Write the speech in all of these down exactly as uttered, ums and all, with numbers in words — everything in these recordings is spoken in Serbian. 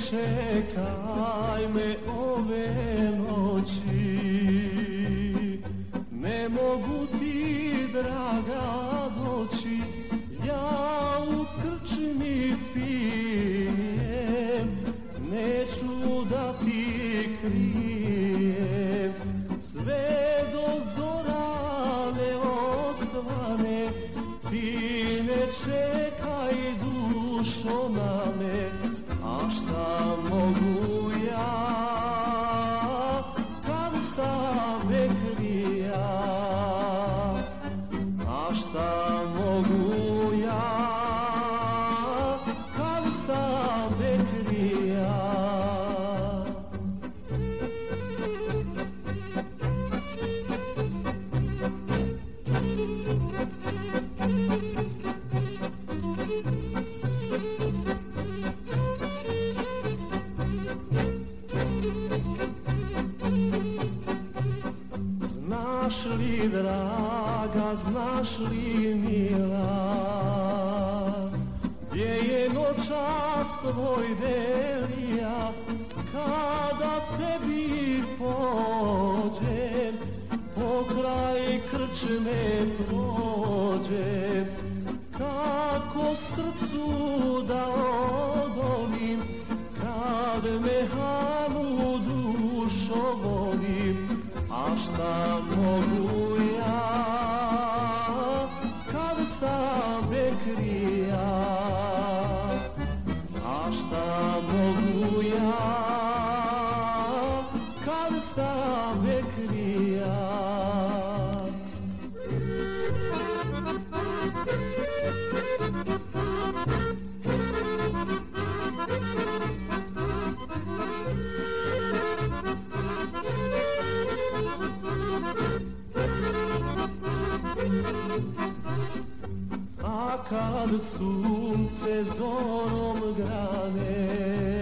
čekaj me ove noći, ne mogu ti, draga, doći, ja u krčmi pijem, neću da ti krijem, sve do zorane osvane, ti ne čekaj, dušo, na me. A šta mogu ja, kad sam bekrija? A šta mogu ja, kad sam bekrija? Znaš li, draga, znaš li, mila, gdje je noćas tvoj delija, kada tebi pođem, pokraj krčme prođem, kako srcu da odolim, kad me hamu dušo volim. A šta mogu ja, kad sam bekrija? A šta mogu ja, kad sam bekrija? A kad sunce zorom grane,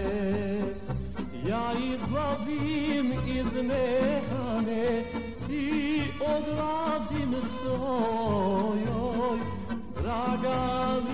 ja izlazim iz mehane i odlazim svojoj, draga